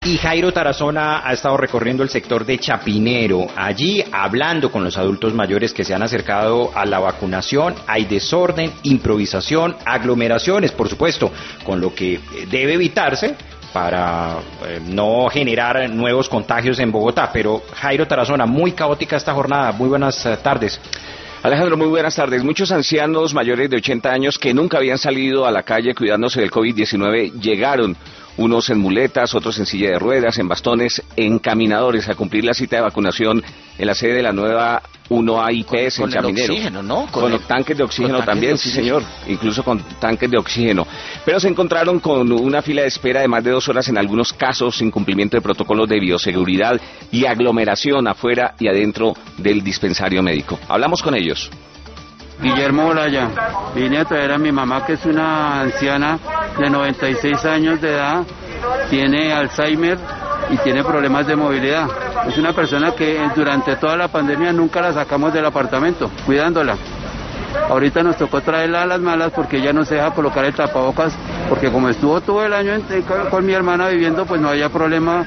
Y Jairo Tarazona ha estado recorriendo el sector de Chapinero, allí hablando con los adultos mayores que se han acercado a la vacunación. Hay desorden, improvisación, aglomeraciones, por supuesto, con lo que debe evitarse para no generar nuevos contagios en Bogotá. Pero Jairo Tarazona, muy caótica esta jornada. Muy buenas tardes. Alejandro, muy buenas tardes. Muchos ancianos mayores de 80 años que nunca habían salido a la calle cuidándose del COVID-19 llegaron, unos en muletas, otros en silla de ruedas, en bastones, en caminadores, a cumplir la cita de vacunación en la sede de la nueva 1A IPS en Chapinero. Con el oxígeno, ¿no? Con los tanques de oxígeno también, sí señor, incluso con tanques de oxígeno. Pero se encontraron con una fila de espera de más de 2 horas en algunos casos, incumplimiento de protocolos de bioseguridad y aglomeración afuera y adentro del dispensario médico. Hablamos con ellos. Guillermo Olaya, vine a traer a mi mamá, que es una anciana de 96 años de edad, tiene Alzheimer y tiene problemas de movilidad. Es una persona que durante toda la pandemia nunca la sacamos del apartamento, cuidándola. Ahorita nos tocó traerla a las malas porque ella no se deja colocar el tapabocas, porque como estuvo todo el año con mi hermana viviendo, pues no había problema,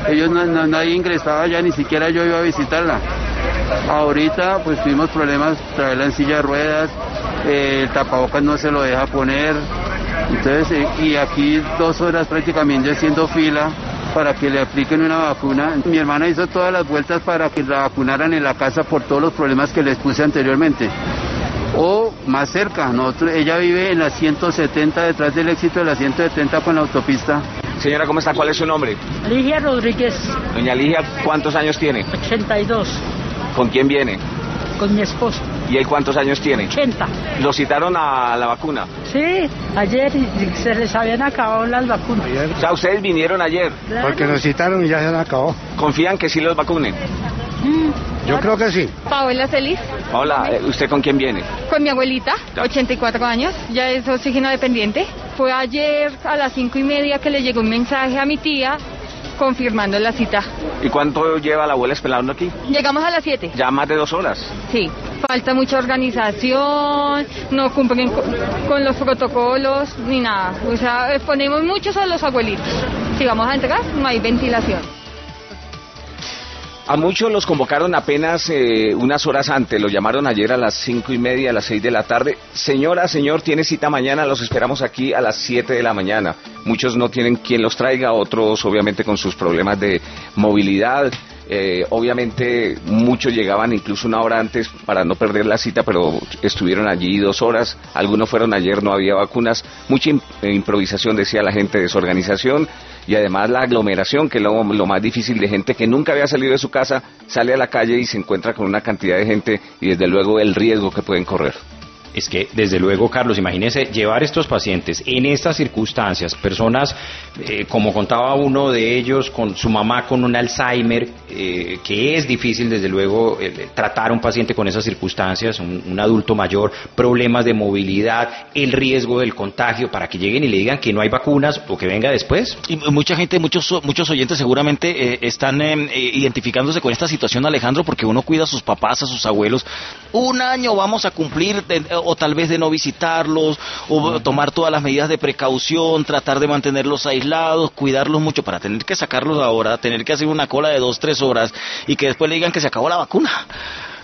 nadie ingresaba ya, ni siquiera yo iba a visitarla. Ahorita pues tuvimos problemas, traerla en silla de ruedas, el tapabocas no se lo deja poner, entonces y aquí 2 horas prácticamente haciendo fila para que le apliquen una vacuna. Mi hermana hizo todas las vueltas para que la vacunaran en la casa por todos los problemas que les puse anteriormente. O más cerca, ella vive en la 170, detrás del Éxito de la 170 con la autopista. Señora, ¿cómo está? ¿Cuál es su nombre? Ligia Rodríguez. Doña Ligia, ¿cuántos años tiene? 82. ¿Con quién viene? Con mi esposo. ¿Y él cuántos años tiene? 80. ¿Lo citaron a la vacuna? Sí, ayer se les habían acabado las vacunas. O sea, ustedes vinieron ayer. Claro. Porque nos citaron y ya se han acabado. ¿Confían que sí los vacunen? Yo creo que sí. Paola Celis. Hola, ¿usted con quién viene? Con mi abuelita, 84 años, ya es oxígeno dependiente. Fue ayer a las 5:30 que le llegó un mensaje a mi tía confirmando la cita. ¿Y cuánto lleva la abuela esperando aquí? Llegamos a las 7. Ya más de 2 horas. Sí, falta mucha organización, no cumplen con los protocolos ni nada. O sea, exponemos muchos a los abuelitos. Si vamos a entrar, no hay ventilación. A muchos los convocaron apenas unas horas antes, los llamaron ayer a las 5:30, a las 6 de la tarde. Señora, señor, tiene cita mañana, los esperamos aquí a las 7 de la mañana. Muchos no tienen quien los traiga, otros obviamente con sus problemas de movilidad. Obviamente muchos llegaban incluso 1 hora antes para no perder la cita, pero estuvieron allí 2 horas. Algunos fueron ayer, no había vacunas. Mucha improvisación, decía la gente, desorganización. Y además la aglomeración, que es lo más difícil, de gente que nunca había salido de su casa, sale a la calle y se encuentra con una cantidad de gente y desde luego el riesgo que pueden correr. Es que, desde luego, Carlos, imagínese llevar estos pacientes en estas circunstancias, personas, como contaba uno de ellos, con su mamá con un Alzheimer, que es difícil, desde luego, tratar a un paciente con esas circunstancias, un adulto mayor, problemas de movilidad, el riesgo del contagio, para que lleguen y le digan que no hay vacunas o que venga después. Y mucha gente, muchos oyentes seguramente están identificándose con esta situación, Alejandro, porque uno cuida a sus papás, a sus abuelos. 1 año vamos a cumplir, o tal vez de no visitarlos, o tomar todas las medidas de precaución, tratar de mantenerlos aislados, cuidarlos mucho, para tener que sacarlos ahora, tener que hacer una cola de 2-3 horas y que después le digan que se acabó la vacuna.